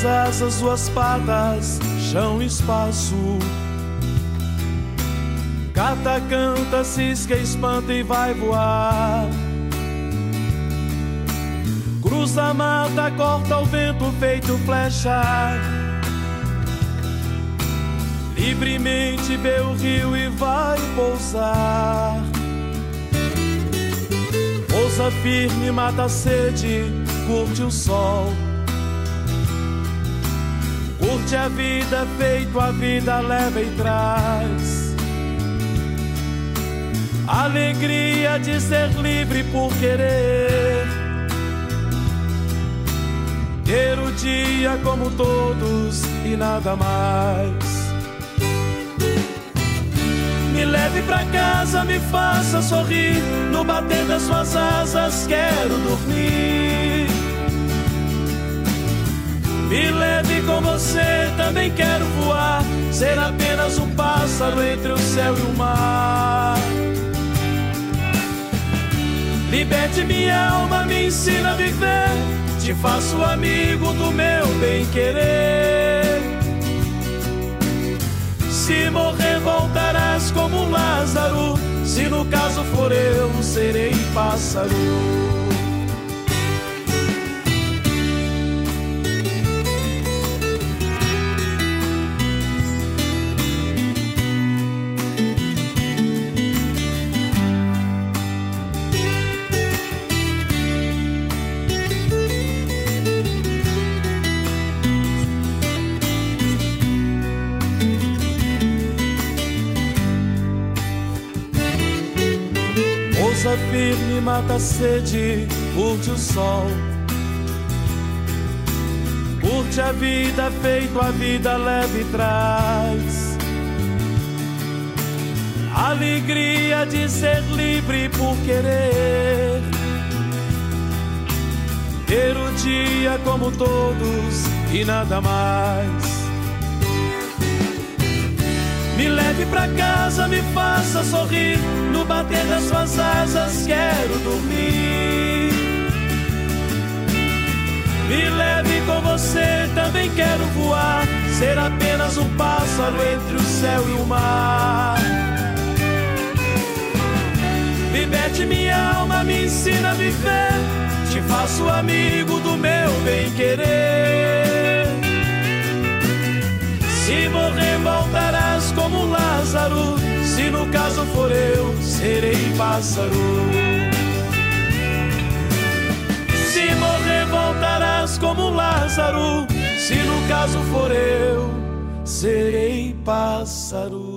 suas asas, suas patas, chão e espaço. Cata, canta, cisca, espanta e vai voar. Cruza a mata, corta o vento feito flecha. Livremente vê o rio e vai pousar. Pousa firme, mata a sede, curte o sol. Curte a vida, feito a vida leva e traz. Alegria de ser livre por querer. Ter o dia como todos e nada mais. Me leve pra casa, me faça sorrir. No bater das suas asas quero dormir. Me leve com você, também quero voar. Ser apenas um pássaro entre o céu e o mar. Liberte minha alma, me ensina a viver. Te faço amigo do meu bem-querer. Se morrer voltarás como um Lázaro. Se no caso for eu, serei pássaro. Pousa firme, mata a sede, curte o sol. Curte a vida, feito a vida leve traz. Alegria de ser livre por querer. Ter o dia como todos e nada mais. Me leve pra casa, me faça sorrir. No bater das suas asas quero dormir. Me leve com você, também quero voar. Ser apenas um pássaro entre o céu e o mar. Liberte minha alma, me ensina a viver. Te faço amigo do meu bem-querer. Se morrer voltarás como um Lázaro. Se no caso for eu, serei pássaro. Se morrer voltarás como um Lázaro. Se no caso for eu, serei pássaro.